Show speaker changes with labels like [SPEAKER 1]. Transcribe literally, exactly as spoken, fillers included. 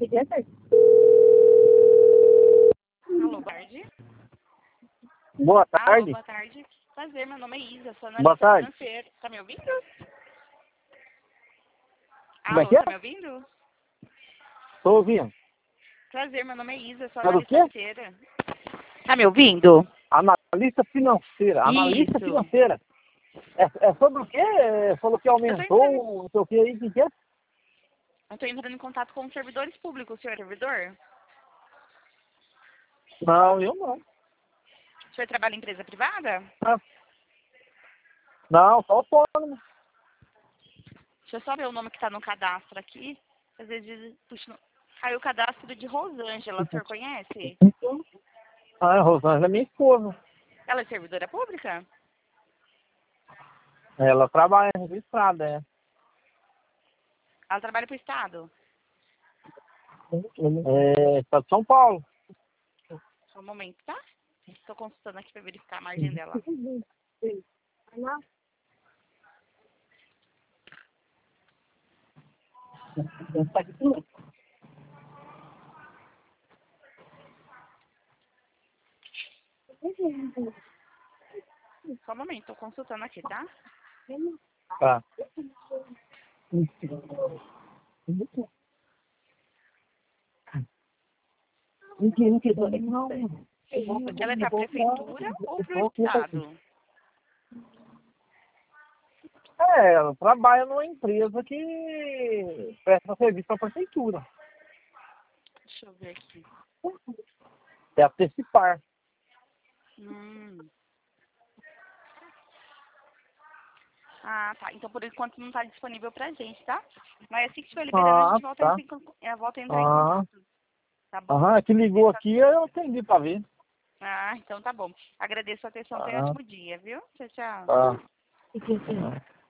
[SPEAKER 1] Alô, boa tarde.
[SPEAKER 2] Boa
[SPEAKER 1] Alô,
[SPEAKER 2] tarde.
[SPEAKER 1] boa tarde. Prazer, meu nome é Isa, sou
[SPEAKER 2] Boa
[SPEAKER 1] analista
[SPEAKER 2] tarde.
[SPEAKER 1] financeira. Tá me ouvindo?
[SPEAKER 2] Como é
[SPEAKER 1] Alô,
[SPEAKER 2] que é?
[SPEAKER 1] tá me ouvindo?
[SPEAKER 2] Tô ouvindo.
[SPEAKER 1] Prazer, meu nome é Isa, sou
[SPEAKER 2] É do
[SPEAKER 1] analista
[SPEAKER 2] quê?
[SPEAKER 1] financeira. Tá me ouvindo?
[SPEAKER 2] Analista financeira. Analista
[SPEAKER 1] Isso.
[SPEAKER 2] financeira. É, é sobre o quê? É, falou que
[SPEAKER 1] Eu tô entrando,
[SPEAKER 2] aumentou, não sei o que aí, o que que é?
[SPEAKER 1] eu tô entrando em contato com os servidores públicos, o senhor é servidor?
[SPEAKER 2] Não, eu não.
[SPEAKER 1] O senhor trabalha em empresa privada?
[SPEAKER 2] Ah, não, só autônomo.
[SPEAKER 1] Deixa eu só ver o nome que tá no cadastro aqui. Às vezes, puxa, caiu o cadastro de Rosângela, o senhor conhece?
[SPEAKER 2] Ah, a Rosângela é minha esposa.
[SPEAKER 1] Ela é servidora pública?
[SPEAKER 2] Ela trabalha registrada, é.
[SPEAKER 1] Ela trabalha pro Estado?
[SPEAKER 2] É, está de São Paulo.
[SPEAKER 1] Só um momento, tá? Estou consultando aqui para verificar a margem dela. Só um momento, estou consultando aqui, tá?
[SPEAKER 2] Tá.
[SPEAKER 1] Ela é para a prefeitura ou para o Estado?
[SPEAKER 2] É, ela trabalha numa empresa que presta serviço para a prefeitura.
[SPEAKER 1] Deixa eu ver aqui.
[SPEAKER 2] É a Tecipar.
[SPEAKER 1] Hum. Ah, tá. Então, por enquanto, não está disponível para a gente, tá? Mas assim que estiver liberando, a
[SPEAKER 2] Ah,
[SPEAKER 1] gente volta,
[SPEAKER 2] tá.
[SPEAKER 1] em, eh, volta a entrar em
[SPEAKER 2] Ah,
[SPEAKER 1] contato. Tá bom?
[SPEAKER 2] aham, é que ligou
[SPEAKER 1] Agradeço a-
[SPEAKER 2] aqui, eu atendi pra ver.
[SPEAKER 1] Ah, então tá bom. Agradeço a atenção. Tenha um
[SPEAKER 2] Ah,
[SPEAKER 1] ótimo dia, viu? Tchau, tchau.
[SPEAKER 2] tá.